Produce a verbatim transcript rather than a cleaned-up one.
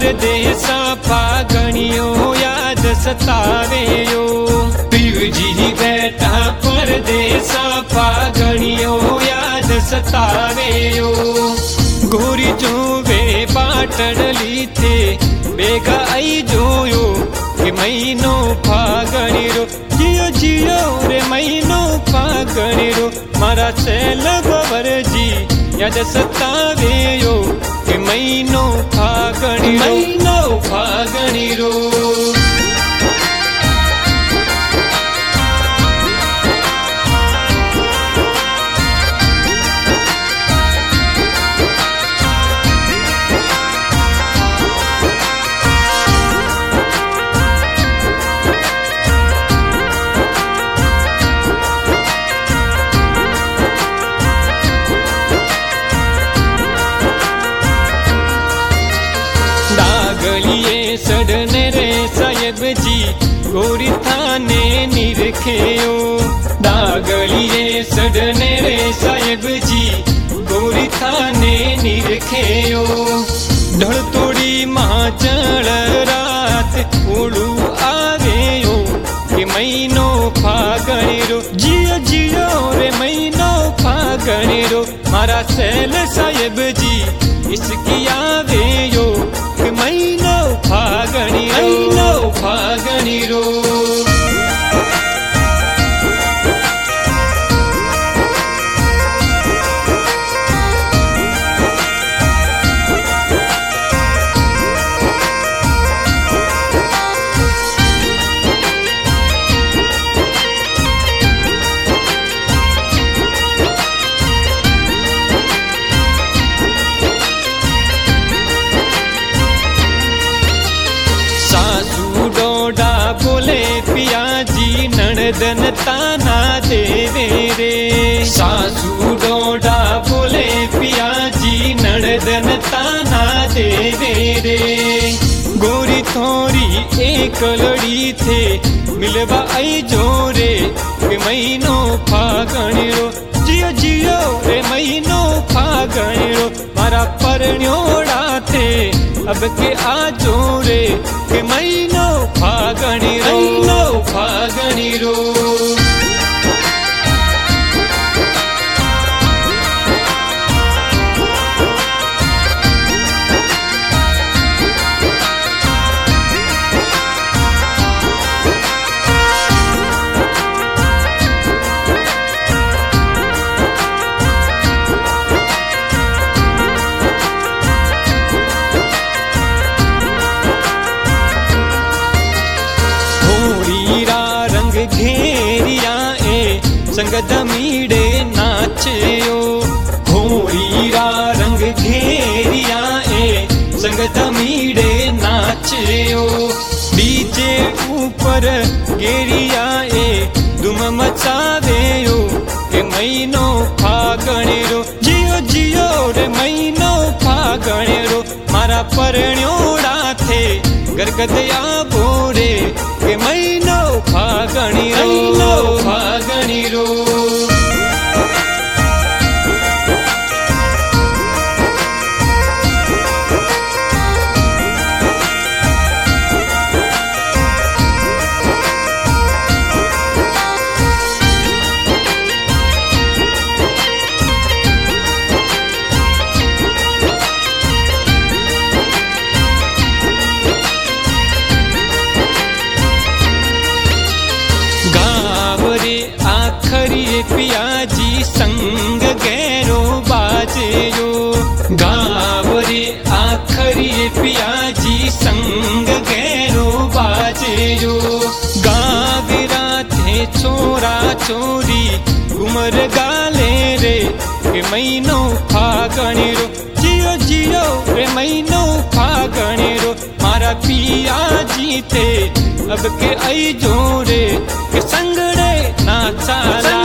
परदेसा फागणियो याद सतावेयो। पीवजी बैठा परदेसा फागणियो याद सतावेयो। गोरी जो वे पाटड़ली थे बेगा आई जोयो के महीनो फागणिरो। जियो जियो रे महीनो फागणिरो मारा सेल गोवर जी याद सतावेयो के महीनो फागणिरो महीनो फागणिरो। डागलिए सड़ने रे साहेब जी गोरी थाने निरखेयो। डागलिए सड़ने रे साहेब जी गोरी थाने निरखेयो। ढल तोड़ी माचल रात उड़ू आवेयो के महीनो फागणिरो। जियो जियो रे महीनो फागणिरो मारा सेल साहेब जी इसकी आवेयो के महीनो फागणिरो महीनो फागणिरो। सासू डोडा बोले पियाजी नणदन ताना देवे रे। सासू डोडा बोले पियाजी नणदन ताना देवे रे। गोरी थोरी एक लड़ी थे मिलवा आई जोरे के महीनो फागणिरो। जियो जियो रे महीनो फागणिरो मारा परण्योड़ा थे अब के आजो रे के महीनो फागणिरो महीनो फागणिरो। घेरिया ए संग दमीड़े नाचयो। होरीरा रंग घेरिया ए संग दमीड़े नाचयो। डीजे ऊपर घेरिया ए दुम मचावेयो के महीनो फागणिरो। जियो जियो रे महीनो फागणिरो मारा परण्योड़ा थे गरगदया बोरे के महीनो फागणिरो महीनो फागणिरो। आखरी पियाजी संग गैरो बाजेयो। गावरे आखरी पियाजी संग गैरो बाजेयो। गाविरा थे चोरा चोरी घुमर गाले रे के महीनो फागणिरो। जियो जियो रे महीनो फागणिरो मारा पियाजी थे अब के आई जोरे के संगड़े नाचा।